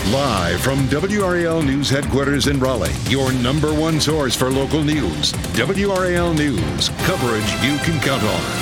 Live from WRAL News Headquarters in Raleigh, your number one source for local news. WRAL News, coverage you can count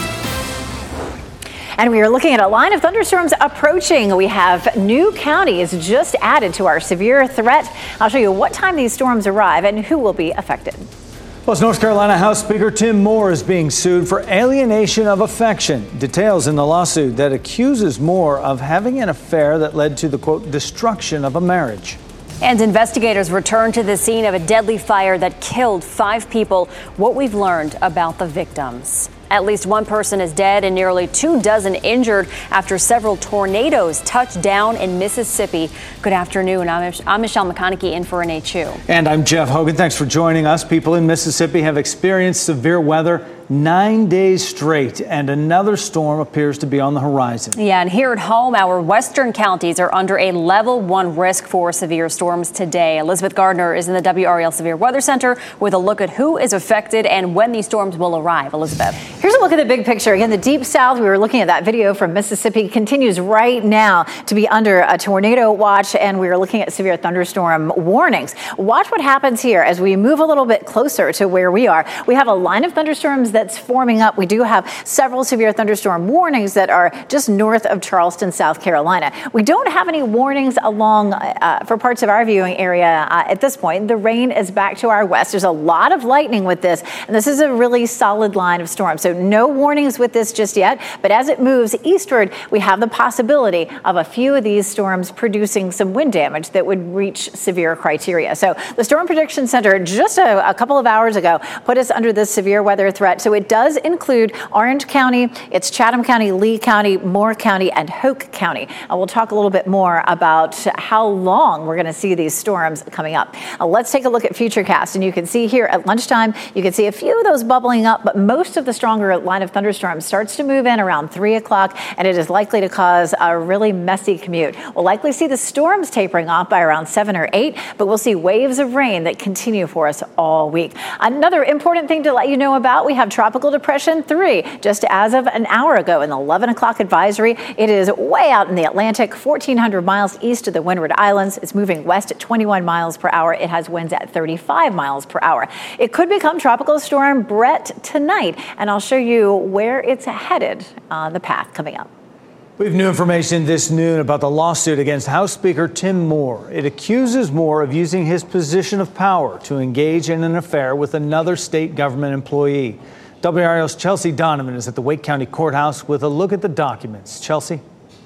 on. And we are looking at a line of thunderstorms approaching. We have new counties just added to our severe threat. I'll show you what time these storms arrive and who will be affected. Plus, North Carolina House Speaker Tim Moore is being sued for alienation of affection. Details in the lawsuit that accuses Moore of having an affair that led to the, quote, destruction of a marriage. And investigators returned to the scene of a deadly fire that killed 5 people. What we've learned about the victims. At least 1 person is dead and nearly 24 injured after several tornadoes touched down in Mississippi. Good afternoon. I'm Michelle McConaughey in for Renee Chu. And I'm Jeff Hogan. Thanks for joining us. People in Mississippi have experienced severe weather 9 days straight, and another storm appears to be on the horizon. Yeah, and here at home, our western counties are under a level 1 risk for severe storms today. Elizabeth Gardner is in the WRAL Severe Weather Center with a look at who is affected and when these storms will arrive. Elizabeth. Here's a look at the big picture. Again, the deep south, we were looking at that video from Mississippi, continues right now to be under a tornado watch, and we are looking at severe thunderstorm warnings. Watch what happens here as we move a little bit closer to where we are. We have a line of thunderstorms that's forming up. We do have several severe thunderstorm warnings that are just north of Charleston, South Carolina. We don't have any warnings along for parts of our viewing area at this point. The rain is back to our west. There's a lot of lightning with this, and this is a really solid line of storms. So no warnings with this just yet, but as it moves eastward, we have the possibility of a few of these storms producing some wind damage that would reach severe criteria. So the Storm Prediction Center just a couple of hours ago put us under this severe weather threat. So it does include Orange County, it's Chatham County, Lee County, Moore County, and Hoke County. We'll talk a little bit more about how long we're going to see these storms coming up. Let's take a look at Futurecast, and you can see here at lunchtime, you can see a few of those bubbling up, but most of the stronger line of thunderstorms starts to move in around 3 o'clock, and it is likely to cause a really messy commute. We'll likely see the storms tapering off by around 7 or 8, but we'll see waves of rain that continue for us all week. Another important thing to let you know about, we have Tropical Depression 3 just as of an hour ago in the 11 o'clock advisory. It is way out in the Atlantic, 1,400 miles east of the Windward Islands. It's moving west at 21 miles per hour. It has winds at 35 miles per hour. It could become Tropical Storm Brett tonight, and I'll show you where it's headed on the path coming up. We have new information this noon about the lawsuit against House Speaker Tim Moore. It accuses Moore of using his position of power to engage in an affair with another state government employee. WRAL's Chelsea Donovan is at the Wake County Courthouse with a look at the documents. Chelsea?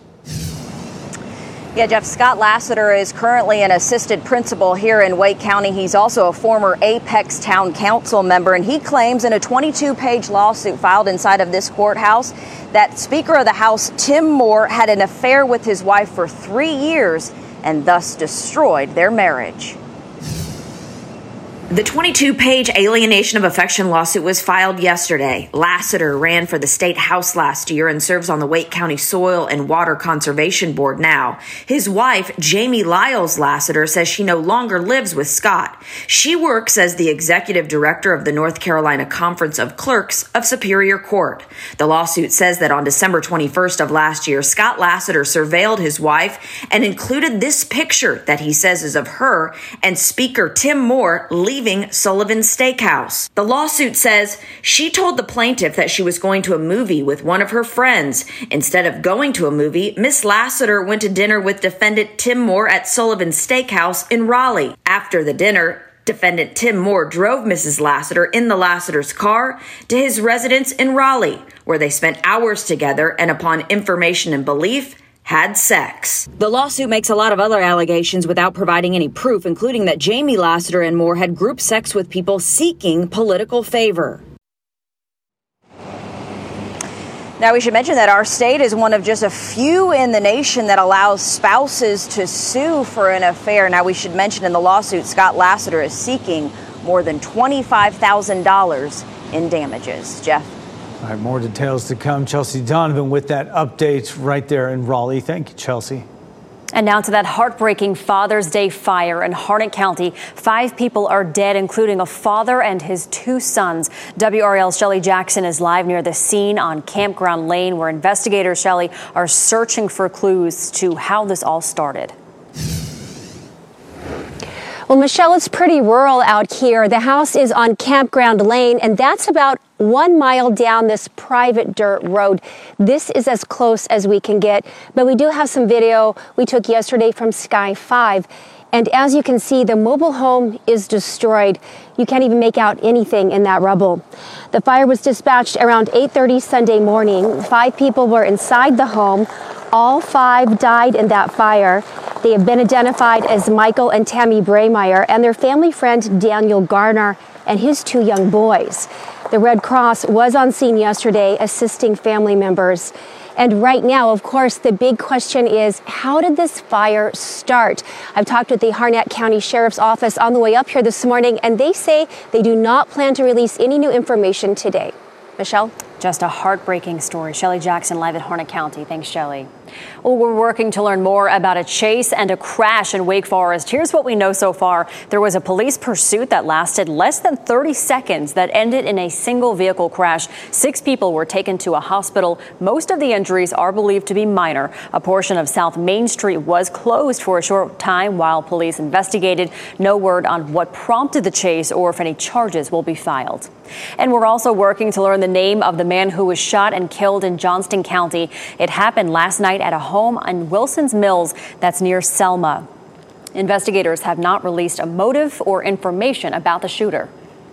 Yeah, Jeff, Scott Lassiter is currently an assistant principal here in Wake County. He's also a former Apex Town Council member, and he claims in a 22-page lawsuit filed inside of this courthouse that Speaker of the House Tim Moore had an affair with his wife for 3 years and thus destroyed their marriage. The 22-page alienation of affection lawsuit was filed yesterday. Lassiter ran for the state house last year and serves on the Wake County Soil and Water Conservation Board now. His wife, Jamie Lyles Lassiter, says she no longer lives with Scott. She works as the executive director of the North Carolina Conference of Clerks of Superior Court. The lawsuit says that on December 21st of last year, Scott Lassiter surveilled his wife and included this picture that he says is of her and Speaker Tim Moore leaving Sullivan's Steakhouse. The lawsuit says she told the plaintiff that she was going to a movie with one of her friends. Instead of going to a movie, Miss Lassiter went to dinner with defendant Tim Moore at Sullivan's Steakhouse in Raleigh. After the dinner, defendant Tim Moore drove Mrs. Lassiter in the Lassiter's car to his residence in Raleigh, where they spent hours together and, upon information and belief, had sex. The lawsuit makes a lot of other allegations without providing any proof, including that Jamie Lassiter and Moore had group sex with people seeking political favor. Now, we should mention that our state is one of just a few in the nation that allows spouses to sue for an affair. Now, we should mention in the lawsuit, Scott Lassiter is seeking more than $25,000 in damages. Jeff? All right, more details to come. Chelsea Donovan with that update right there in Raleigh. Thank you, Chelsea. And now to that heartbreaking Father's Day fire in Harnett County. 5 people are dead, including a father and his 2 sons. WRAL's Shelley Jackson is live near the scene on Campground Lane, where investigators, Shelley, are searching for clues to how this all started. Well, Michelle, it's pretty rural out here. The house is on Campground Lane, and that's about 1 mile down this private dirt road. This is as close as we can get, but we do have some video we took yesterday from Sky 5. And as you can see, the mobile home is destroyed. You can't even make out anything in that rubble. The fire was dispatched around 8:30 Sunday morning. 5 people were inside the home. All 5 died in that fire. They have been identified as Michael and Tammy Braymeyer and their family friend Daniel Garner and his 2 young boys. The Red Cross was on scene yesterday assisting family members. And right now, of course, the big question is, how did this fire start? I've talked with the Harnett County Sheriff's Office on the way up here this morning, and they say they do not plan to release any new information today. Michelle? Just a heartbreaking story. Shelley Jackson live at Harnett County. Thanks, Shelley. Well, we're working to learn more about a chase and a crash in Wake Forest. Here's what we know so far. There was a police pursuit that lasted less than 30 seconds that ended in a single vehicle crash. 6 people were taken to a hospital. Most of the injuries are believed to be minor. A portion of South Main Street was closed for a short time while police investigated. No word on what prompted the chase or if any charges will be filed. And we're also working to learn the name of the man who was shot and killed in Johnston County. It happened last night at a home on Wilson's Mills that's near Selma. Investigators have not released a motive or information about the shooter.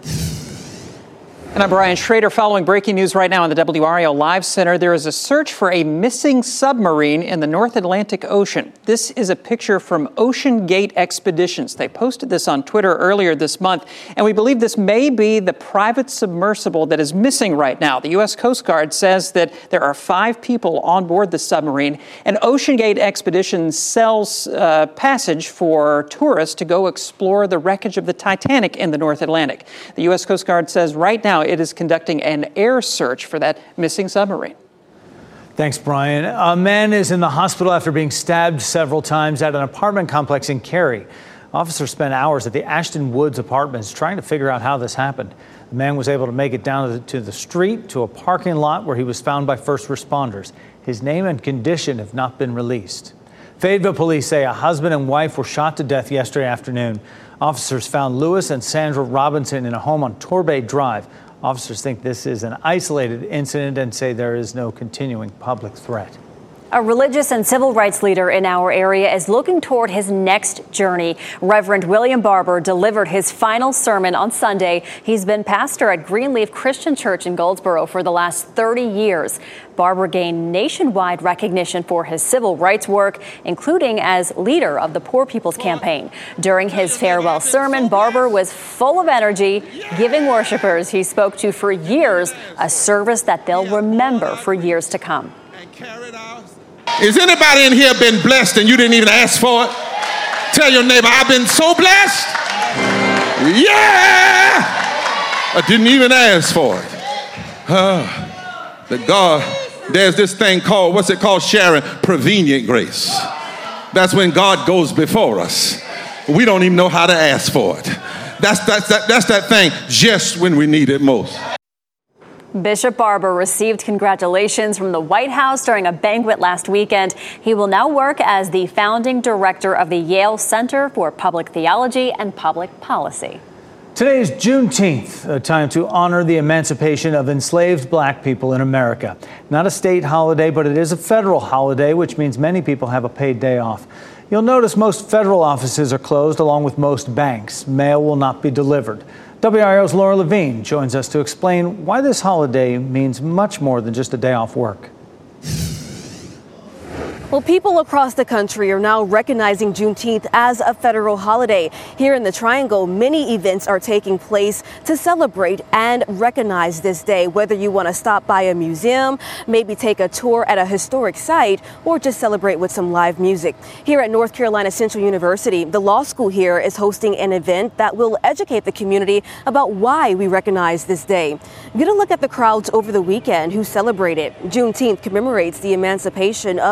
And I'm Brian Schrader. Following breaking news right now in the WRAL Live Center, there is a search for a missing submarine in the North Atlantic Ocean. This is a picture from Ocean Gate Expeditions. They posted this on Twitter earlier this month, and we believe this may be the private submersible that is missing right now. The U.S. Coast Guard says that there are 5 people on board the submarine, and Ocean Gate Expeditions sells passage for tourists to go explore the wreckage of the Titanic in the North Atlantic. The U.S. Coast Guard says right now it is conducting an air search for that missing submarine. Thanks, Brian. A man is in the hospital after being stabbed several times at an apartment complex in Cary. Officers spent hours at the Ashton Woods Apartments trying to figure out how this happened. The man was able to make it down to the street to a parking lot where he was found by first responders. His name and condition have not been released. Fayetteville police say a husband and wife were shot to death yesterday afternoon. Officers found Lewis and Sandra Robinson in a home on Torbay Drive. Officers think this is an isolated incident and say there is no continuing public threat. A religious and civil rights leader in our area is looking toward his next journey. Reverend William Barber delivered his final sermon on Sunday. He's been pastor at Greenleaf Christian Church in Goldsboro for the last 30 years. Barber gained nationwide recognition for his civil rights work, including as leader of the Poor People's Campaign. During his farewell sermon, Barber was full of energy, giving worshipers he spoke to for years a service that they'll remember for years to come. Is anybody in here been blessed and you didn't even ask for it? Tell your neighbor, I've been so blessed. Yeah! I didn't even ask for it. But God, there's this thing called, what's it called, Sharon? Prevenient grace. That's when God goes before us. We don't even know how to ask for it. That's that thing just when we need it most. Bishop Barber received congratulations from the White House during a banquet last weekend. He will now work as the founding director of the Yale Center for Public Theology and Public Policy. Today is Juneteenth, a time to honor the emancipation of enslaved black people in America. Not a state holiday, but it is a federal holiday, which means many people have a paid day off. You'll notice most federal offices are closed, along with most banks. Mail will not be delivered. WRAL's Laura Levine joins us to explain why this holiday means much more than just a day off work. Well, people across the country are now recognizing Juneteenth as a federal holiday. Here in the Triangle, many events are taking place to celebrate and recognize this day, whether you want to stop by a museum, maybe take a tour at a historic site, or just celebrate with some live music. Here at North Carolina Central University, the law school here is hosting an event that will educate the community about why we recognize this day. Get a look at the crowds over the weekend who celebrated. Juneteenth commemorates the emancipation of enslaved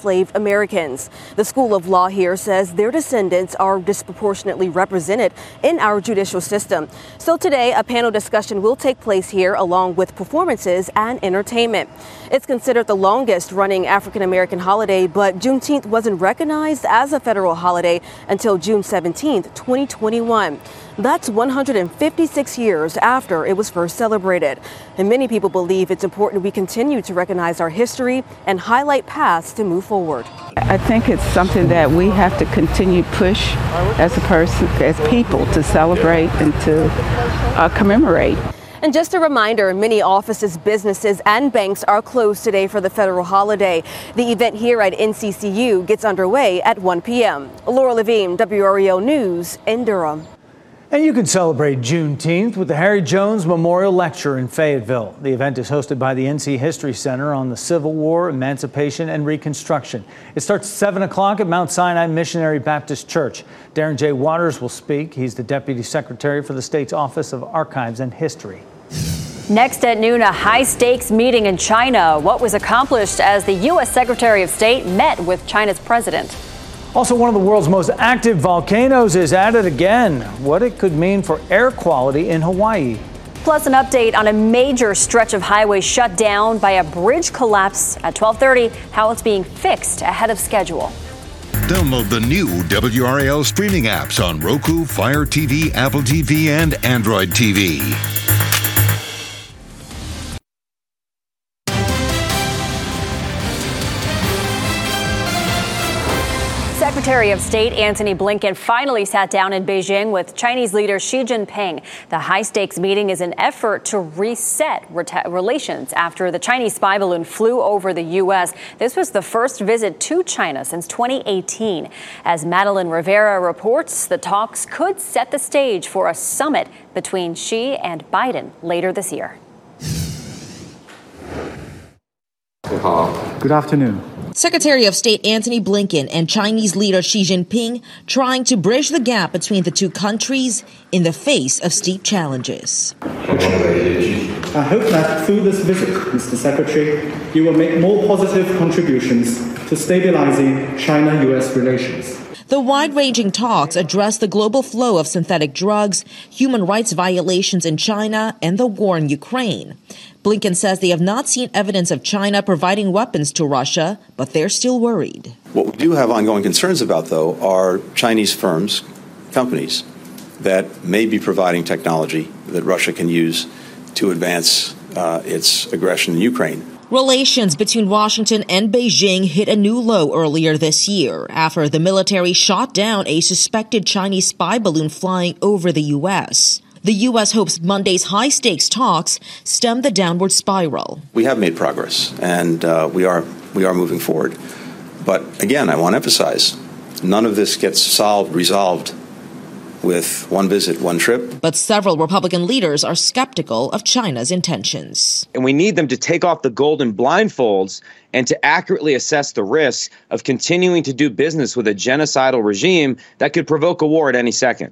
enslaved Americans. The School of Law here says their descendants are disproportionately represented in our judicial system. So today, a panel discussion will take place here along with performances and entertainment. It's considered the longest running African American holiday, but Juneteenth wasn't recognized as a federal holiday until June 17, 2021. That's 156 years after it was first celebrated. And many people believe it's important we continue to recognize our history and highlight paths to move forward. I think it's something that we have to continue push as a person, as people, to celebrate and to commemorate. And just a reminder, many offices, businesses, and banks are closed today for the federal holiday. The event here at NCCU gets underway at 1 p.m. Laura Levine, WREL News in Durham. And you can celebrate Juneteenth with the Harry Jones Memorial Lecture in Fayetteville. The event is hosted by the NC History Center on the Civil War, Emancipation, and Reconstruction. It starts at 7 o'clock at Mount Sinai Missionary Baptist Church. Darren J. Waters will speak. He's the Deputy Secretary for the state's Office of Archives and History. Next at noon, a high-stakes meeting in China. What was accomplished as the U.S. Secretary of State met with China's president. Also, one of the world's most active volcanoes is at it again. What it could mean for air quality in Hawaii. Plus, an update on a major stretch of highway shut down by a bridge collapse at 12:30, how it's being fixed ahead of schedule. Download the new WRAL streaming apps on Roku, Fire TV, Apple TV, and Android TV. Secretary of State Antony Blinken finally sat down in Beijing with Chinese leader Xi Jinping. The high-stakes meeting is an effort to reset relations after the Chinese spy balloon flew over the U.S. This was the first visit to China since 2018. As Madeline Rivera reports, the talks could set the stage for a summit between Xi and Biden later this year. Good afternoon. Secretary of State Antony Blinken and Chinese leader Xi Jinping trying to bridge the gap between the two countries in the face of steep challenges. I hope that through this visit, Mr. Secretary, you will make more positive contributions to stabilizing China-U.S. relations. The wide-ranging talks address the global flow of synthetic drugs, human rights violations in China, and the war in Ukraine. Blinken says they have not seen evidence of China providing weapons to Russia, but they're still worried. What we do have ongoing concerns about, though, are Chinese firms, companies, that may be providing technology that Russia can use to advance its aggression in Ukraine. Relations between Washington and Beijing hit a new low earlier this year after the military shot down a suspected Chinese spy balloon flying over the U.S. The U.S. hopes Monday's high-stakes talks stem the downward spiral. We have made progress, and we are moving forward. But again, I want to emphasize, none of this gets resolved with one visit, one trip. But several Republican leaders are skeptical of China's intentions. And we need them to take off the golden blindfolds and to accurately assess the risks of continuing to do business with a genocidal regime that could provoke a war at any second.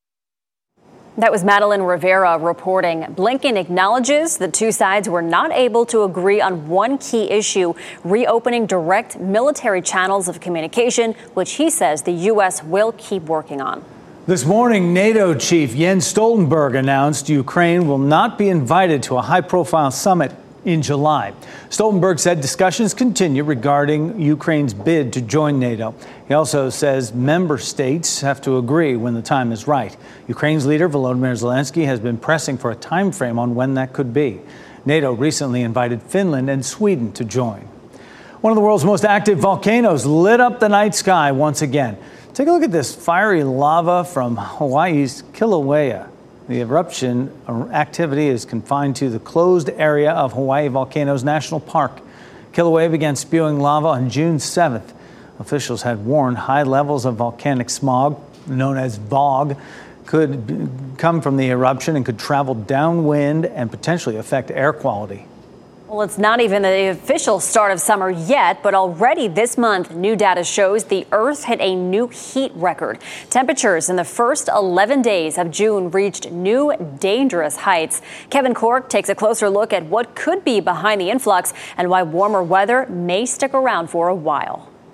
That was Madeline Rivera reporting. Blinken acknowledges the two sides were not able to agree on one key issue, reopening direct military channels of communication, which he says the U.S. will keep working on. This morning, NATO chief Jens Stoltenberg announced Ukraine will not be invited to a high-profile summit in July. Stoltenberg said discussions continue regarding Ukraine's bid to join NATO. He also says member states have to agree when the time is right. Ukraine's leader, Volodymyr Zelensky, has been pressing for a time frame on when that could be. NATO recently invited Finland and Sweden to join. One of the world's most active volcanoes lit up the night sky once again. Take a look at this fiery lava from Hawaii's Kilauea. The eruption activity is confined to the closed area of Hawaii Volcanoes National Park. Kilauea began spewing lava on June 7th. Officials had warned high levels of volcanic smog, known as VOG, could come from the eruption and could travel downwind and potentially affect air quality. Well, it's not even the official start of summer yet, but already this month, new data shows the Earth hit a new heat record. Temperatures in the first 11 days of June reached new dangerous heights. Kevin Cork takes a closer look at what could be behind the influx and why warmer weather may stick around for a while.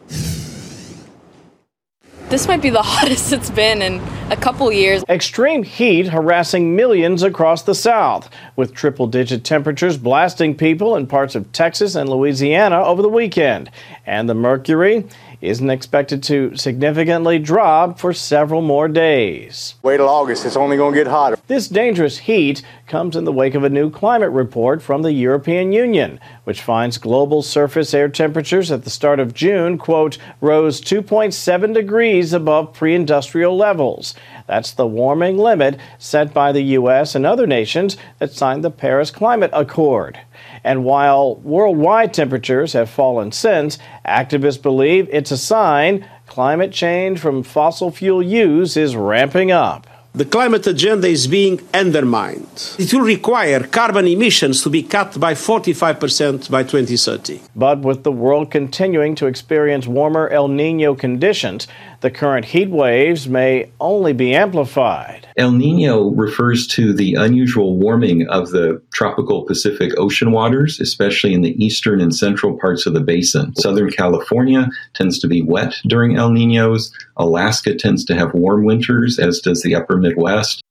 This might be the hottest it's been in a couple years. Extreme heat harassing millions across the South, with triple-digit temperatures blasting people in parts of Texas and Louisiana over the weekend. And the mercury isn't expected to significantly drop for several more days. Wait till August, it's only going to get hotter. This dangerous heat comes in the wake of a new climate report from the European Union, which finds global surface air temperatures at the start of June, quote, rose 2.7 degrees above pre-industrial levels. That's the warming limit set by the U.S. and other nations that signed the Paris Climate Accord. And while worldwide temperatures have fallen since, activists believe it's a sign climate change from fossil fuel use is ramping up. The climate agenda is being undermined. It will require carbon emissions to be cut by 45% by 2030. But with the world continuing to experience warmer El Niño conditions, the current heat waves may only be amplified. El Niño refers to the unusual warming of the tropical Pacific Ocean waters, especially in the eastern and central parts of the basin. Southern California tends to be wet during El Niños. Alaska tends to have warm winters, as does the upper Midwest.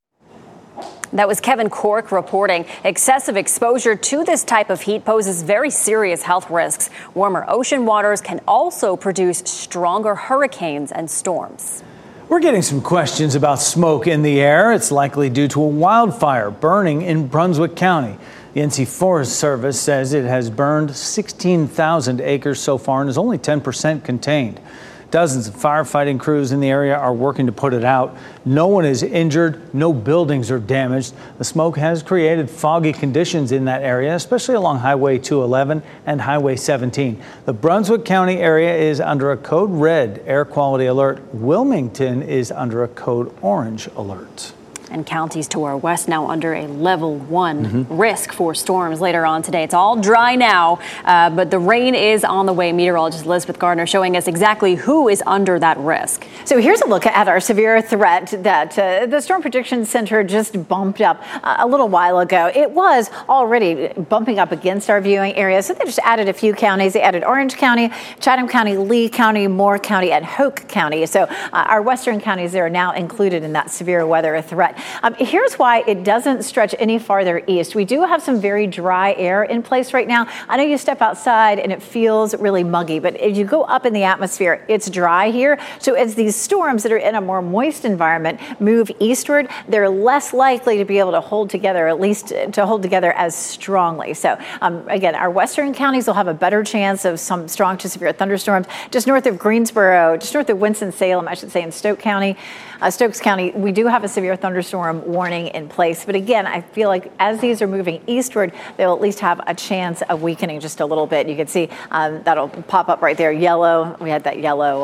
That was Kevin Corke reporting. Excessive exposure to this type of heat poses very serious health risks. Warmer ocean waters can also produce stronger hurricanes and storms. We're getting some questions about smoke in the air. It's likely due to a wildfire burning in Brunswick County. The NC Forest Service says it has burned 16,000 acres so far and is only 10% contained. Dozens of firefighting crews in the area are working to put it out. No one is injured. No buildings are damaged. The smoke has created foggy conditions in that area, especially along Highway 211 and Highway 17. The Brunswick County area is under a code red air quality alert. Wilmington is under a code orange alert. And counties to our west now under a level 1 risk for storms later on today. It's all dry now, but the rain is on the way. Meteorologist Elizabeth Gardner showing us exactly who is under that risk. So here's a look at our severe threat that the Storm Prediction Center just bumped up a little while ago. It was already bumping up against our viewing area, so they just added a few counties. They added Orange County, Chatham County, Lee County, Moore County, and Hoke County. So our western counties are now included in that severe weather threat. Here's why it doesn't stretch any farther east. We do have some very dry air in place right now. I know you step outside and it feels really muggy, but as you go up in the atmosphere, it's dry here. So as these storms that are in a more moist environment move eastward, they're less likely to be able to hold together, at least to hold together as strongly. So again, our western counties will have a better chance of some strong to severe thunderstorms. Just north of Greensboro, just north of Winston-Salem, I should say, in Stokes County, we do have a severe thunderstorm warning in place. But again, I feel like as these are moving eastward, they'll at least have a chance of weakening just a little bit. You can see that'll pop up right there, yellow. We had that yellow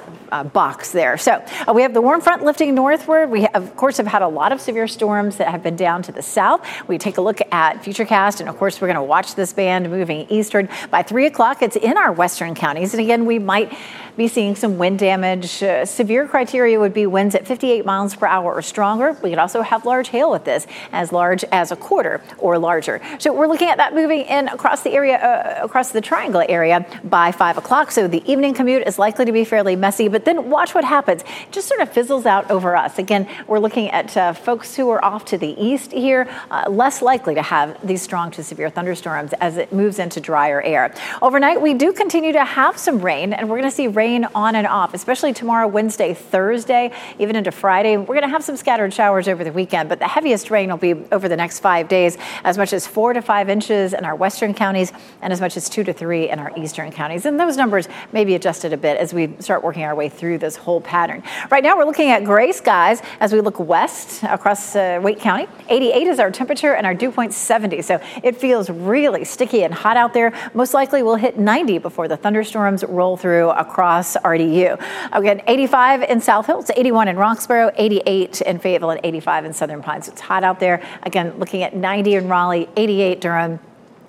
box there. So we have the warm front lifting northward. We, of course, have had a lot of severe storms that have been down to the south. We take a look at Futurecast, and of course, we're going to watch this band moving eastward. By 3 o'clock, it's in our western counties. And again, we might be seeing some wind damage. Severe criteria would be winds at 58 miles per hour or stronger. We could also have large hail with this, as large as a quarter or larger. So we're looking at that moving in across the area, across the Triangle area by 5 o'clock. So the evening commute is likely to be fairly messy, but then watch what happens. It just sort of fizzles out over us. Again, we're looking at folks who are off to the east here, less likely to have these strong to severe thunderstorms as it moves into drier air. Overnight, we do continue to have some rain, and we're going to see rain on and off, especially tomorrow, Wednesday, Thursday, even into Friday. We're going to have some scattered showers over the weekend, but the heaviest rain will be over the next 5 days, as much as 4 to 5 inches in our western counties and as much as 2 to 3 in our eastern counties. And those numbers may be adjusted a bit as we start working our way through this whole pattern. Right now, we're looking at gray skies as we look west across Wake County. 88 is our temperature and our dew point 70. So it feels really sticky and hot out there. Most likely we'll hit 90 before the thunderstorms roll through across RDU. Again, 85 in South Hills, 81 in Roxborough, 88 in Fayetteville, and 85 in Southern Pines. It's hot out there. Again, looking at 90 in Raleigh, 88 Durham,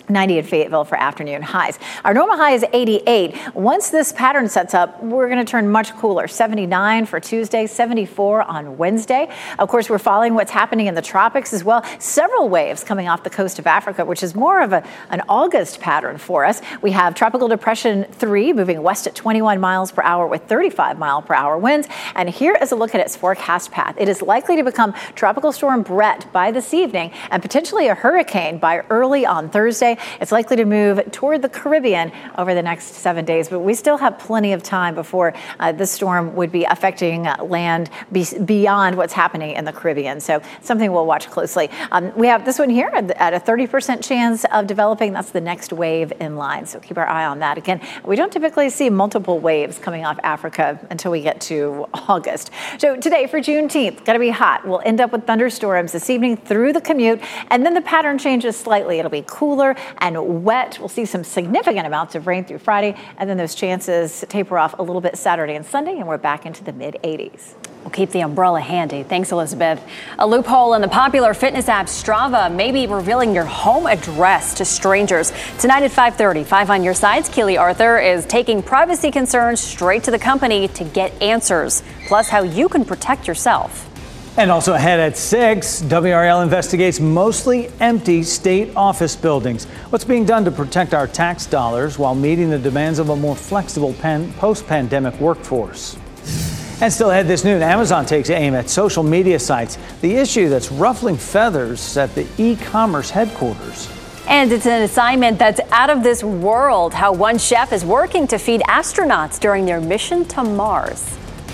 90 in Fayetteville for afternoon highs. Our normal high is 88. Once this pattern sets up, we're going to turn much cooler. 79 for Tuesday, 74 on Wednesday. Of course, we're following what's happening in the tropics as well. Several waves coming off the coast of Africa, which is more of an August pattern for us. We have Tropical Depression 3 moving west at 21 miles per hour with 35 mile per hour winds. And here is a look at its forecast path. It is likely to become Tropical Storm Brett by this evening and potentially a hurricane by early on Thursday. It's likely to move toward the Caribbean over the next 7 days, but we still have plenty of time before this storm would be affecting land beyond what's happening in the Caribbean. So something we'll watch closely. We have this one here at a 30% chance of developing. That's the next wave in line. So keep our eye on that. Again, we don't typically see multiple waves coming off Africa until we get to August. So today for Juneteenth, got to be hot. We'll end up with thunderstorms this evening through the commute, and then the pattern changes slightly. It'll be cooler and wet. We'll see some significant amounts of rain through Friday, and then those chances taper off a little bit Saturday and Sunday, and we're back into the mid-80s. We'll keep the umbrella handy. Thanks, Elizabeth. A loophole in the popular fitness app Strava may be revealing your home address to strangers. Tonight at 5:30, 5 on Your Side's Keely Arthur is taking privacy concerns straight to the company to get answers, plus how you can protect yourself. And also ahead at 6, WRAL investigates mostly empty state office buildings. What's being done to protect our tax dollars while meeting the demands of a more flexible post-pandemic workforce? And still ahead this noon, Amazon takes aim at social media sites, the issue that's ruffling feathers at the e-commerce headquarters. And it's an assignment that's out of this world, how one chef is working to feed astronauts during their mission to Mars.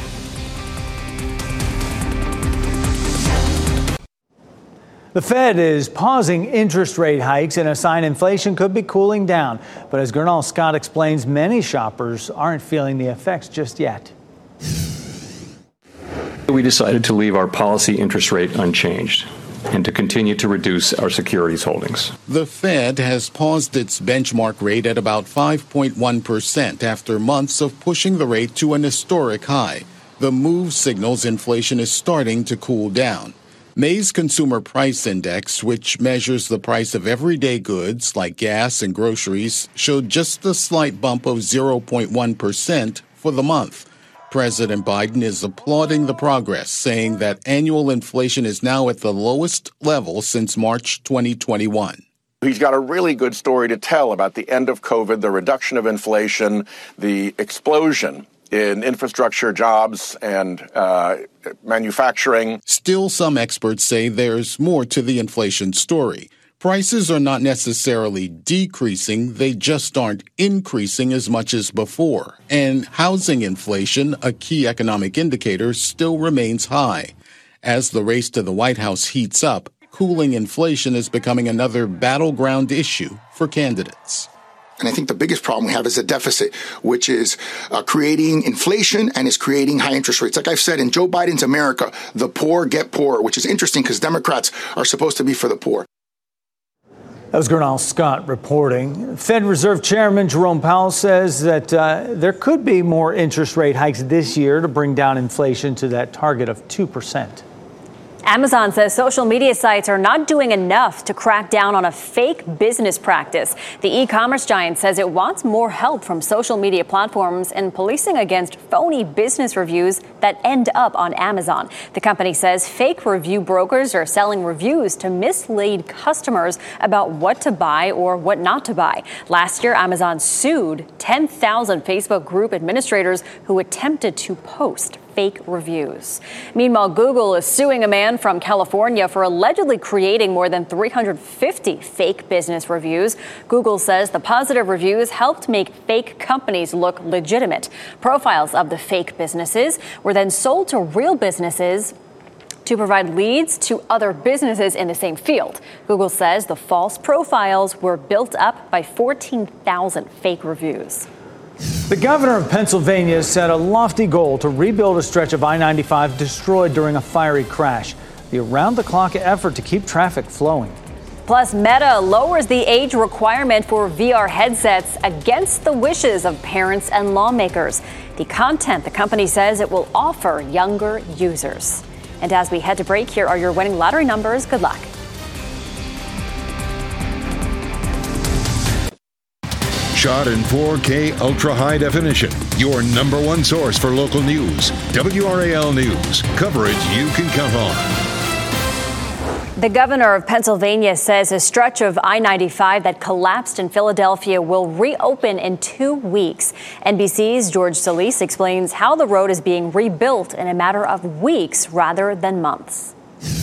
The Fed is pausing interest rate hikes in a sign inflation could be cooling down. But as Gernal Scott explains, many shoppers aren't feeling the effects just yet. We decided to leave our policy interest rate unchanged and to continue to reduce our securities holdings. The Fed has paused its benchmark rate at about 5.1% after months of pushing the rate to an historic high. The move signals inflation is starting to cool down. May's Consumer Price Index, which measures the price of everyday goods like gas and groceries, showed just a slight bump of 0.1% for the month. President Biden is applauding the progress, saying that annual inflation is now at the lowest level since March 2021. He's got a really good story to tell about the end of COVID, the reduction of inflation, the explosion in infrastructure, jobs, and manufacturing. Still, some experts say there's more to the inflation story. Prices are not necessarily decreasing, they just aren't increasing as much as before. And housing inflation, a key economic indicator, still remains high. As the race to the White House heats up, cooling inflation is becoming another battleground issue for candidates. And I think the biggest problem we have is a deficit, which is creating inflation and is creating high interest rates. Like I've said, in Joe Biden's America, the poor get poorer, which is interesting because Democrats are supposed to be for the poor. That was Gernal Scott reporting. Fed Reserve Chairman Jerome Powell says that there could be more interest rate hikes this year to bring down inflation to that target of 2%. Amazon says social media sites are not doing enough to crack down on a fake business practice. The e-commerce giant says it wants more help from social media platforms in policing against phony business reviews that end up on Amazon. The company says fake review brokers are selling reviews to mislead customers about what to buy or what not to buy. Last year, Amazon sued 10,000 Facebook group administrators who attempted to post fake reviews. Meanwhile, Google is suing a man from California for allegedly creating more than 350 fake business reviews. Google says the positive reviews helped make fake companies look legitimate. Profiles of the fake businesses were then sold to real businesses to provide leads to other businesses in the same field. Google says the false profiles were built up by 14,000 fake reviews. The governor of Pennsylvania set a lofty goal to rebuild a stretch of I-95 destroyed during a fiery crash. The around-the-clock effort to keep traffic flowing. Plus, Meta lowers the age requirement for VR headsets against the wishes of parents and lawmakers. The content the company says it will offer younger users. And as we head to break, here are your winning lottery numbers. Good luck. shot in 4K ultra high definition. Your number one source for local news. WRAL News. Coverage you can count on. The governor of Pennsylvania says a stretch of I-95 that collapsed in Philadelphia will reopen in 2 weeks. NBC's George Solis explains how the road is being rebuilt in a matter of weeks rather than months.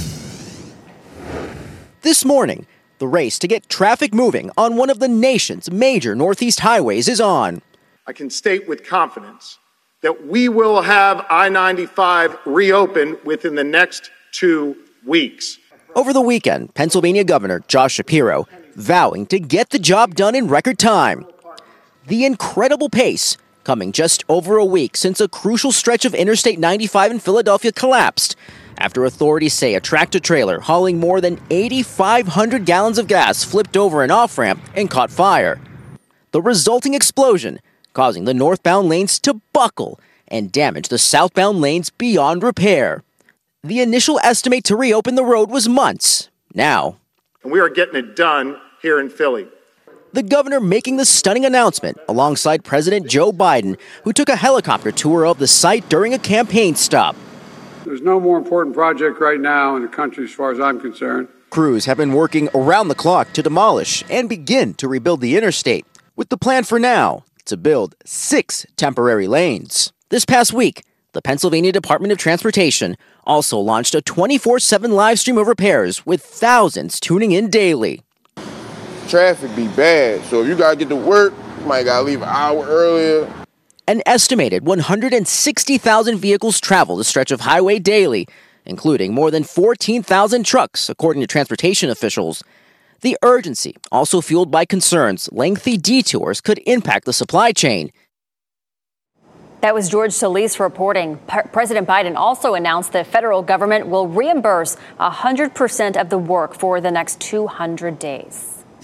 This morning, the race to get traffic moving on one of the nation's major Northeast highways is on. I can state with confidence that we will have I-95 reopen within the next 2 weeks. Over the weekend, Pennsylvania Governor Josh Shapiro vowing to get the job done in record time. The incredible pace coming just over a week since a crucial stretch of Interstate 95 in Philadelphia collapsed after authorities say a tractor-trailer hauling more than 8,500 gallons of gas flipped over an off-ramp and caught fire. The resulting explosion causing the northbound lanes to buckle and damage the southbound lanes beyond repair. The initial estimate to reopen the road was months. Now, and we are getting it done here in Philly. The governor making the stunning announcement alongside President Joe Biden, who took a helicopter tour of the site during a campaign stop. There's no more important project right now in the country as far as I'm concerned. Crews have been working around the clock to demolish and begin to rebuild the interstate, with the plan for now to build 6 temporary lanes. This past week, the Pennsylvania Department of Transportation also launched a 24/7 live stream of repairs with thousands tuning in daily. Traffic be bad, so if you gotta get to work, you might gotta leave an hour earlier. An estimated 160,000 vehicles travel the stretch of highway daily, including more than 14,000 trucks, according to transportation officials. The urgency also fueled by concerns lengthy detours could impact the supply chain. That was George Solis reporting. President Biden also announced the federal government will reimburse 100% of the work for the next 200 days.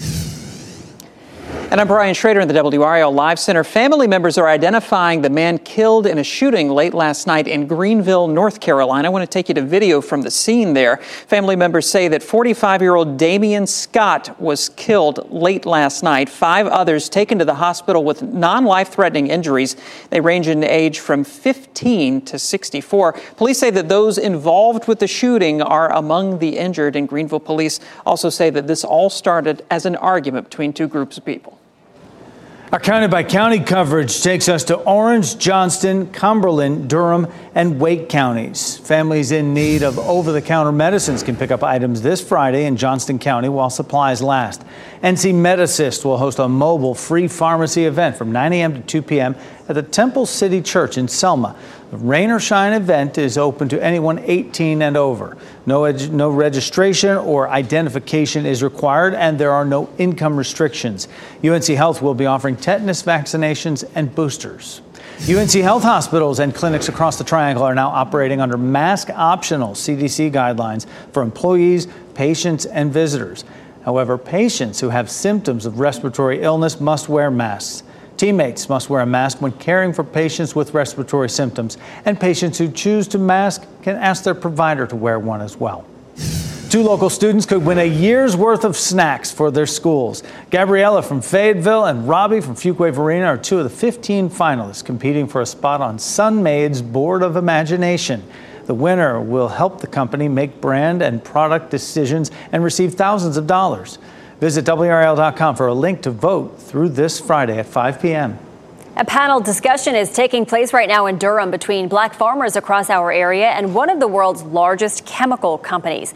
And I'm Brian Schrader in the WRAL Live Center. Family members are identifying the man killed in a shooting late last night in Greenville, North Carolina. I want to take you to video from the scene there. Family members say that 45-year-old Damian Scott was killed late last night. 5 others taken to the hospital with non-life-threatening injuries. They range in age from 15 to 64. Police say that those involved with the shooting are among the injured, and Greenville police also say that this all started as an argument between 2 groups of people. Our county-by-county coverage takes us to Orange, Johnston, Cumberland, Durham, and Wake counties. Families in need of over-the-counter medicines can pick up items this Friday in Johnston County while supplies last. NC Medicist will host a mobile free pharmacy event from 9 a.m. to 2 p.m. at the Temple City Church in Selma. The Rain or Shine event is open to anyone 18 and over. No registration or identification is required, and there are no income restrictions. UNC Health will be offering tetanus vaccinations and boosters. UNC Health hospitals and clinics across the Triangle are now operating under mask-optional CDC guidelines for employees, patients, and visitors. However, patients who have symptoms of respiratory illness must wear masks. Teammates must wear a mask when caring for patients with respiratory symptoms, and patients who choose to mask can ask their provider to wear one as well. 2 local students could win a year's worth of snacks for their schools. Gabriella from Fayetteville and Robbie from Fuquay-Varina are 2 of the 15 finalists competing for a spot on Sun-Maid's Board of Imagination. The winner will help the company make brand and product decisions and receive thousands of dollars. Visit WRAL.com for a link to vote through this Friday at 5 p.m. A panel discussion is taking place right now in Durham between black farmers across our area and one of the world's largest chemical companies.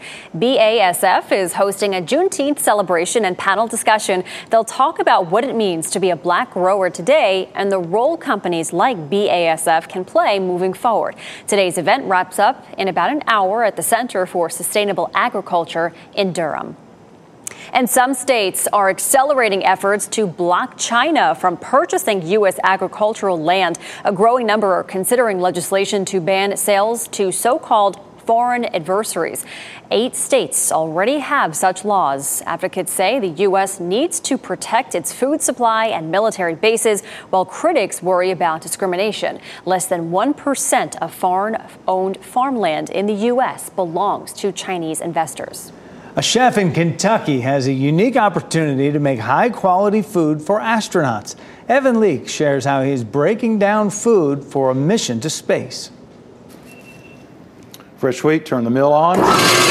BASF is hosting a Juneteenth celebration and panel discussion. They'll talk about what it means to be a black grower today and the role companies like BASF can play moving forward. Today's event wraps up in about an hour at the Center for Sustainable Agriculture in Durham. And some states are accelerating efforts to block China from purchasing U.S. agricultural land. A growing number are considering legislation to ban sales to so-called foreign adversaries. 8 states already have such laws. Advocates say the U.S. needs to protect its food supply and military bases, while critics worry about discrimination. Less than 1% of foreign-owned farmland in the U.S. belongs to Chinese investors. A chef in Kentucky has a unique opportunity to make high-quality food for astronauts. Evan Leake shares how he's breaking down food for a mission to space. Fresh wheat, turn the mill on.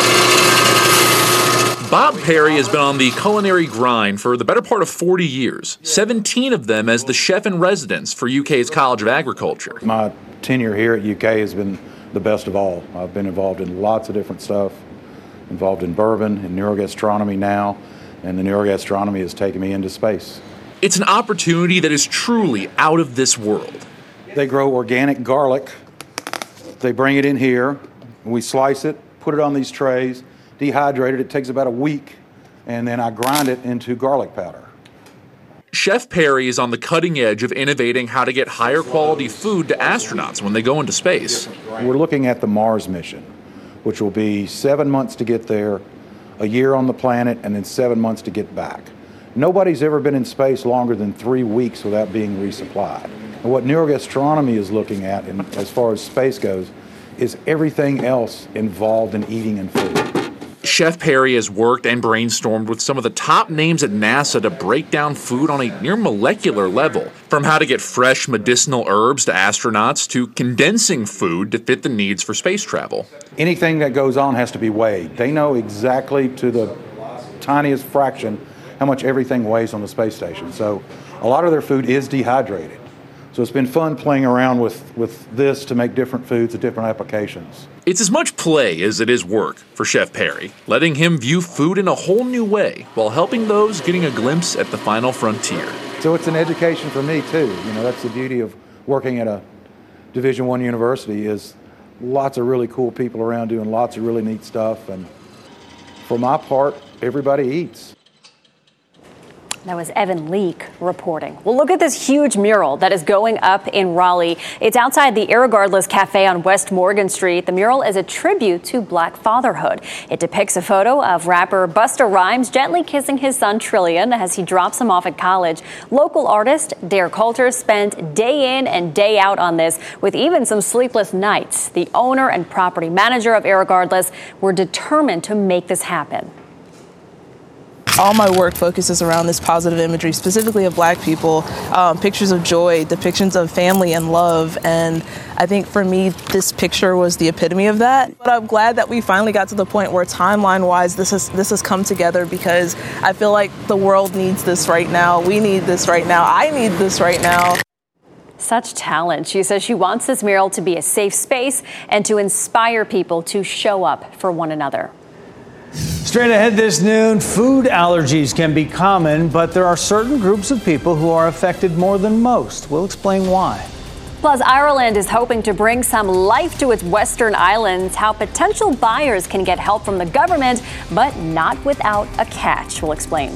Bob Perry has been on the culinary grind for the better part of 40 years, 17 of them as the chef in residence for UK's College of Agriculture. My tenure here at UK has been the best of all. I've been involved in lots of different stuff, involved in bourbon, in neurogastronomy now, and the neurogastronomy has taken me into space. It's an opportunity that is truly out of this world. They grow organic garlic. They bring it in here. We slice it, put it on these trays, dehydrate it. It takes about a week, and then I grind it into garlic powder. Chef Perry is on the cutting edge of innovating how to get higher quality food to astronauts when they go into space. We're looking at the Mars mission, which will be 7 months to get there, a year on the planet, and then 7 months to get back. Nobody's ever been in space longer than 3 weeks without being resupplied. And what neurogastronomy is looking at, and as far as space goes, is everything else involved in eating and food. Chef Perry has worked and brainstormed with some of the top names at NASA to break down food on a near molecular level, from how to get fresh medicinal herbs to astronauts to condensing food to fit the needs for space travel. Anything that goes on has to be weighed. They know exactly to the tiniest fraction how much everything weighs on the space station. So a lot of their food is dehydrated. So it's been fun playing around with this to make different foods at different applications. It's as much play as it is work for Chef Perry, letting him view food in a whole new way while helping those getting a glimpse at the final frontier. So it's an education for me too. You know, that's the beauty of working at a Division I university is lots of really cool people around doing lots of really neat stuff. And for my part, everybody eats. That was Evan Leake reporting. Well, look at this huge mural that is going up in Raleigh. It's outside the Irregardless Cafe on West Morgan Street. The mural is a tribute to Black fatherhood. It depicts a photo of rapper Busta Rhymes gently kissing his son Trillion as he drops him off at college. Local artist Dare Coulter spent day in and day out on this, with even some sleepless nights. The owner and property manager of Irregardless were determined to make this happen. All my work focuses around this positive imagery, specifically of Black people, pictures of joy, depictions of family and love. And I think for me, this picture was the epitome of that. But I'm glad that we finally got to the point where timeline-wise, this has come together, because I feel like the world needs this right now. We need this right now. I need this right now. Such talent. She says she wants this mural to be a safe space and to inspire people to show up for one another. Straight ahead this noon, food allergies can be common, but there are certain groups of people who are affected more than most. We'll explain why. Plus, Ireland is hoping to bring some life to its western islands, how potential buyers can get help from the government, but not without a catch. We'll explain.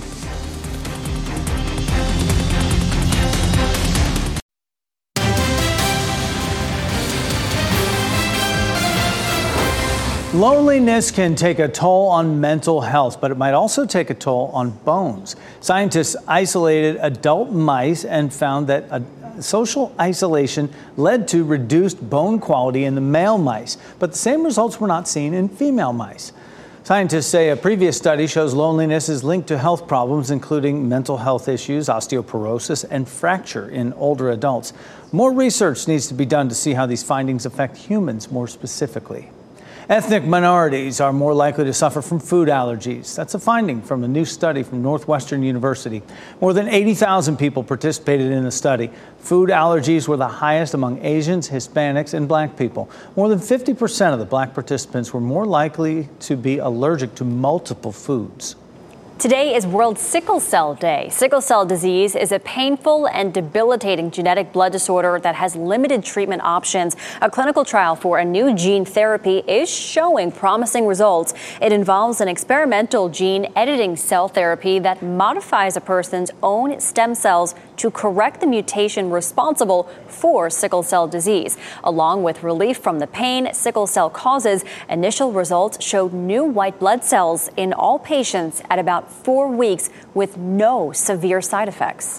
Loneliness can take a toll on mental health, but it might also take a toll on bones. Scientists isolated adult mice and found that social isolation led to reduced bone quality in the male mice, but the same results were not seen in female mice. Scientists say a previous study shows loneliness is linked to health problems, including mental health issues, osteoporosis, and fracture in older adults. More research needs to be done to see how these findings affect humans more specifically. Ethnic minorities are more likely to suffer from food allergies. That's a finding from a new study from Northwestern University. More than 80,000 people participated in the study. Food allergies were the highest among Asians, Hispanics, and Black people. More than 50% of the Black participants were more likely to be allergic to multiple foods. Today is World Sickle Cell Day. Sickle cell disease is a painful and debilitating genetic blood disorder that has limited treatment options. A clinical trial for a new gene therapy is showing promising results. It involves an experimental gene editing cell therapy that modifies a person's own stem cells to correct the mutation responsible for sickle cell disease. Along with relief from the pain sickle cell causes, initial results showed new white blood cells in all patients at about 4 weeks with no severe side effects.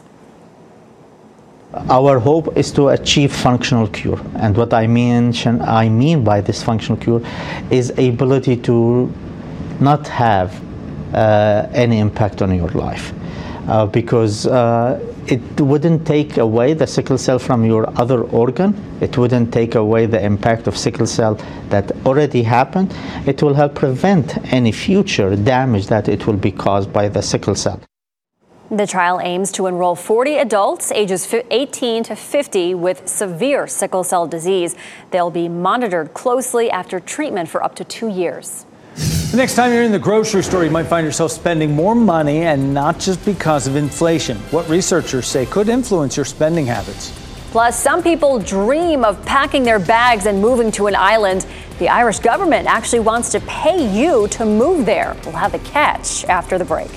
Our hope is to achieve functional cure. And what I mean by this functional cure is ability to not have any impact on your life. Because it wouldn't take away the sickle cell from your other organ. It wouldn't take away the impact of sickle cell that already happened. It will help prevent any future damage that it will be caused by the sickle cell. The trial aims to enroll 40 adults ages 18 to 50 with severe sickle cell disease. They'll be monitored closely after treatment for up to 2 years. The next time you're in the grocery store, you might find yourself spending more money, and not just because of inflation. What researchers say could influence your spending habits. Plus, some people dream of packing their bags and moving to an island. The Irish government actually wants to pay you to move there. We'll have the catch after the break.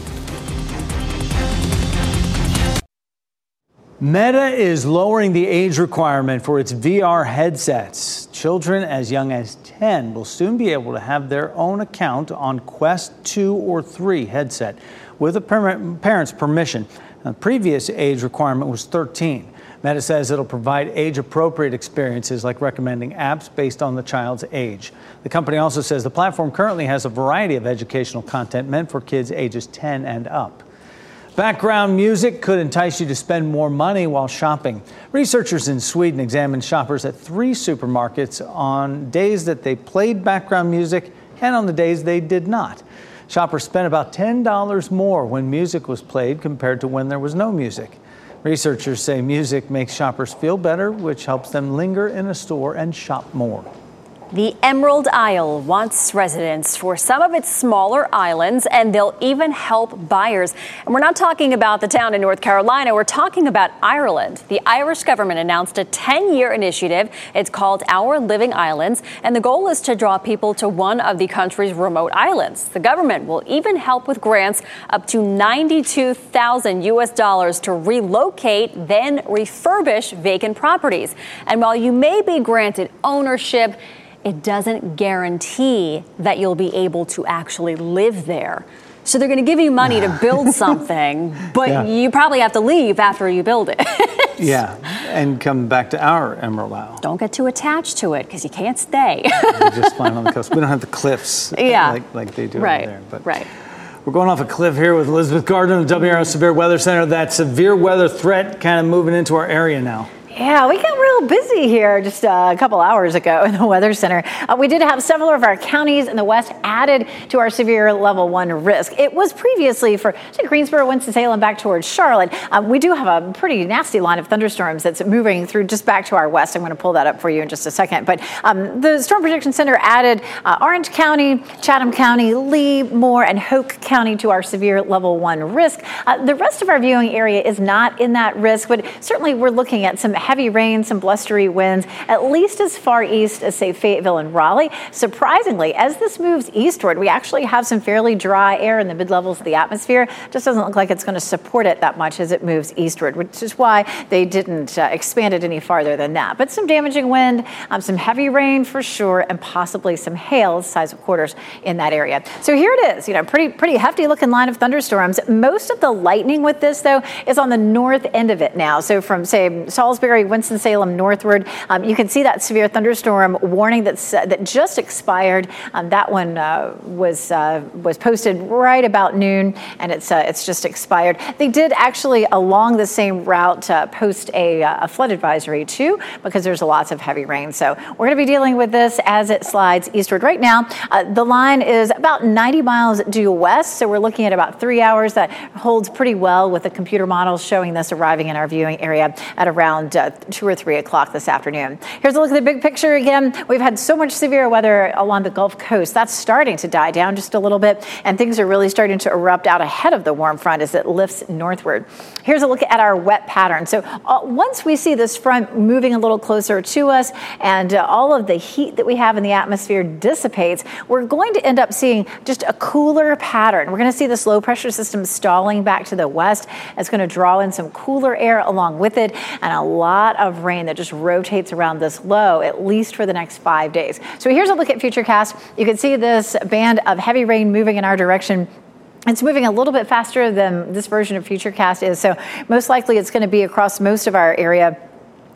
Meta is lowering the age requirement for its VR headsets. Children as young as 10 will soon be able to have their own account on Quest 2 or 3 headset with a parent's permission. The previous age requirement was 13. Meta says it'll provide age-appropriate experiences like recommending apps based on the child's age. The company also says the platform currently has a variety of educational content meant for kids ages 10 and up. Background music could entice you to spend more money while shopping. Researchers in Sweden examined shoppers at 3 supermarkets on days that they played background music and on the days they did not. Shoppers spent about $10 more when music was played compared to when there was no music. Researchers say music makes shoppers feel better, which helps them linger in a store and shop more. The Emerald Isle wants residents for some of its smaller islands, and they'll even help buyers. And we're not talking about the town in North Carolina. We're talking about Ireland. The Irish government announced a 10-year initiative. It's called Our Living Islands, and the goal is to draw people to one of the country's remote islands. The government will even help with grants up to $92,000 to relocate, then refurbish vacant properties. And while you may be granted ownership, it doesn't guarantee that you'll be able to actually live there. So they're going to give you money to build something, but you probably have to leave after you build it. Yeah, and come back to our Emerald Isle. Don't get too attached to it because you can't stay. We're just flying on the coast. We don't have the cliffs like they do over there. But we're going off a cliff here with Elizabeth Gardner of the WRAL Severe Weather Center. That severe weather threat kind of moving into our area now. Yeah, we got real busy here just a couple hours ago in the Weather Center. We did have several of our counties in the west added to our severe level 1 risk. It was previously for Greensboro, Winston-Salem, back towards Charlotte. We do have a pretty nasty line of thunderstorms that's moving through just back to our west. I'm going to pull that up for you in just a second. But the Storm Prediction Center added Orange County, Chatham County, Lee, Moore, and Hoke County to our severe level 1 risk. The rest of our viewing area is not in that risk, but certainly we're looking at some heavy rain, some blustery winds, at least as far east as, say, Fayetteville and Raleigh. Surprisingly, as this moves eastward, we actually have some fairly dry air in the mid-levels of the atmosphere. Just doesn't look like it's going to support it that much as it moves eastward, which is why they didn't expand it any farther than that. But some damaging wind, some heavy rain for sure, and possibly some hail the size of quarters in that area. So here it is, pretty hefty looking line of thunderstorms. Most of the lightning with this, though, is on the north end of it now. So from, say, Salisbury, Winston-Salem northward, you can see that severe thunderstorm warning that just expired. That one was posted right about noon, and it's just expired. They did actually, along the same route, post a flood advisory too, because there's lots of heavy rain. So we're going to be dealing with this as it slides eastward. Right now, the line is about 90 miles due west, so we're looking at about 3 hours. That holds pretty well with the computer models showing this arriving in our viewing area at around 2 or 3 o'clock this afternoon. Here's a look at the big picture again. We've had so much severe weather along the Gulf Coast. That's starting to die down just a little bit, and things are really starting to erupt out ahead of the warm front as it lifts northward. Here's a look at our wet pattern. So once we see this front moving a little closer to us and all of the heat that we have in the atmosphere dissipates, we're going to end up seeing just a cooler pattern. We're going to see this low pressure system stalling back to the west. It's going to draw in some cooler air along with it, and a lot of rain that just rotates around this low, at least for the next 5 days. So here's a look at Futurecast. You can see this band of heavy rain moving in our direction. It's moving a little bit faster than this version of Futurecast is, so most likely it's going to be across most of our area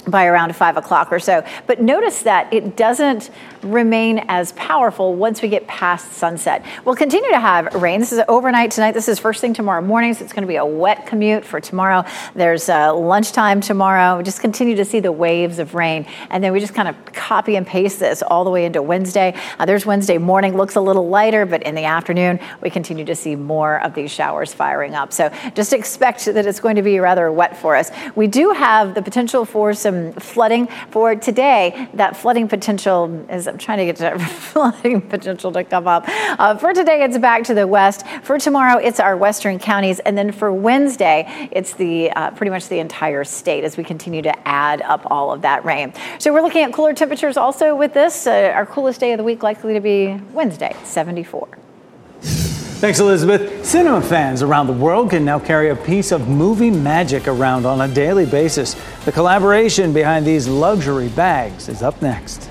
by around 5 o'clock or so. But notice that it doesn't remain as powerful once we get past sunset. We'll continue to have rain. This is overnight tonight. This is first thing tomorrow morning, so it's going to be a wet commute for tomorrow. There's lunchtime tomorrow. We just continue to see the waves of rain, and then we just kind of copy and paste this all the way into Wednesday. There's Wednesday morning, looks a little lighter, but in the afternoon, we continue to see more of these showers firing up. So just expect that it's going to be rather wet for us. We do have the potential for some flooding for today. That flooding potential is, I'm trying to get to flooding potential to come up. For today, it's back to the west. For tomorrow, it's our western counties. And then for Wednesday, it's the pretty much the entire state as we continue to add up all of that rain. So we're looking at cooler temperatures also with this. Our coolest day of the week likely to be Wednesday, 74. Thanks, Elizabeth. Cinema fans around the world can now carry a piece of movie magic around on a daily basis. The collaboration behind these luxury bags is up next.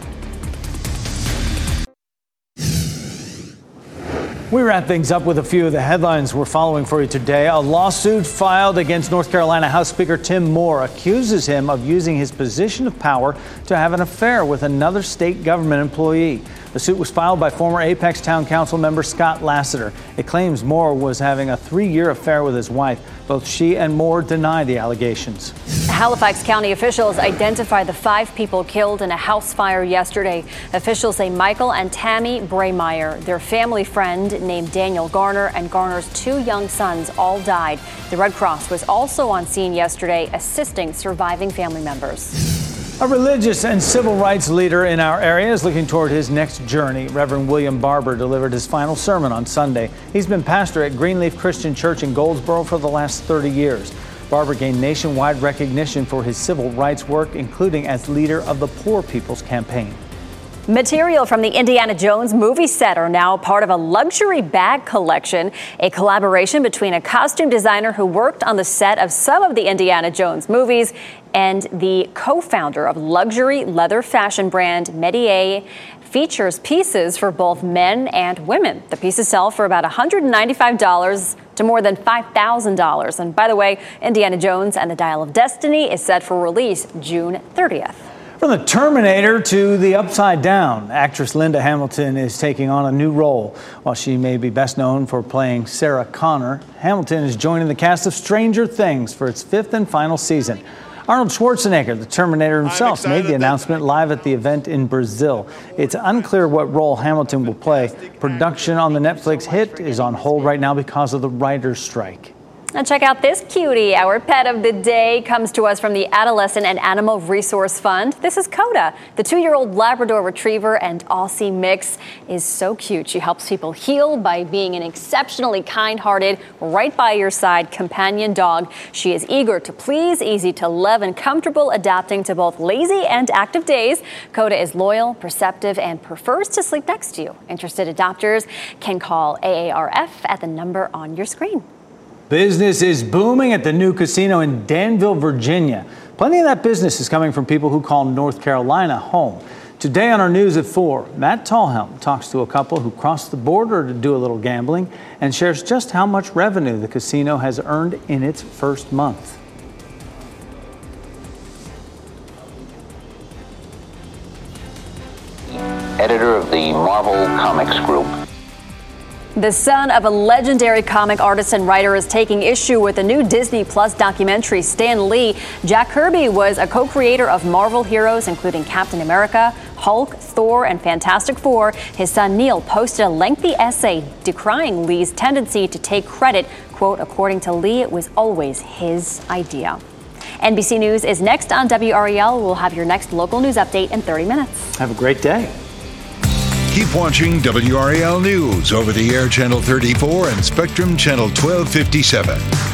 We wrap things up with a few of the headlines we're following for you today. A lawsuit filed against North Carolina House Speaker Tim Moore accuses him of using his position of power to have an affair with another state government employee. The suit was filed by former Apex Town Council member Scott Lassiter. It claims Moore was having a 3-year affair with his wife. Both she and Moore deny the allegations. Halifax County officials identified the 5 people killed in a house fire yesterday. Officials say Michael and Tammy Braymeyer, their family friend named Daniel Garner, and Garner's 2 young sons all died. The Red Cross was also on scene yesterday, assisting surviving family members. A religious and civil rights leader in our area is looking toward his next journey. Reverend William Barber delivered his final sermon on Sunday. He's been pastor at Greenleaf Christian Church in Goldsboro for the last 30 years. Barber gained nationwide recognition for his civil rights work, including as leader of the Poor People's Campaign. Material from the Indiana Jones movie set are now part of a luxury bag collection, a collaboration between a costume designer who worked on the set of some of the Indiana Jones movies and the co-founder of luxury leather fashion brand Metier. Features pieces for both men and women. The pieces sell for about $195 to more than $5,000. And by the way, Indiana Jones and the Dial of Destiny is set for release June 30th. From the Terminator to the Upside Down, actress Linda Hamilton is taking on a new role. While she may be best known for playing Sarah Connor, Hamilton is joining the cast of Stranger Things for its 5th and final season. Arnold Schwarzenegger, the Terminator himself, made the announcement live at the event in Brazil. It's unclear what role Hamilton will play. Production on the Netflix hit is on hold right now because of the writer's strike. And check out this cutie. Our pet of the day comes to us from the Adolescent and Animal Resource Fund. This is Coda. The 2-year-old Labrador Retriever and Aussie mix is so cute. She helps people heal by being an exceptionally kind-hearted, right by your side companion dog. She is eager to please, easy to love, and comfortable adapting to both lazy and active days. Coda is loyal, perceptive, and prefers to sleep next to you. Interested adopters can call AARF at the number on your screen. Business is booming at the new casino in Danville, Virginia. Plenty of that business is coming from people who call North Carolina home. Today on our News at 4, Matt Tallhelm talks to a couple who crossed the border to do a little gambling and shares just how much revenue the casino has earned in its first month. Editor of the Marvel Comics Group. The son of a legendary comic artist and writer is taking issue with the new Disney Plus documentary, Stan Lee. Jack Kirby was a co-creator of Marvel heroes, including Captain America, Hulk, Thor, and Fantastic Four. His son Neil posted a lengthy essay decrying Lee's tendency to take credit. Quote, according to Lee, it was always his idea. NBC News is next on WREL. We'll have your next local news update in 30 minutes. Have a great day. Keep watching WRAL News over the air Channel 34 and Spectrum Channel 1257.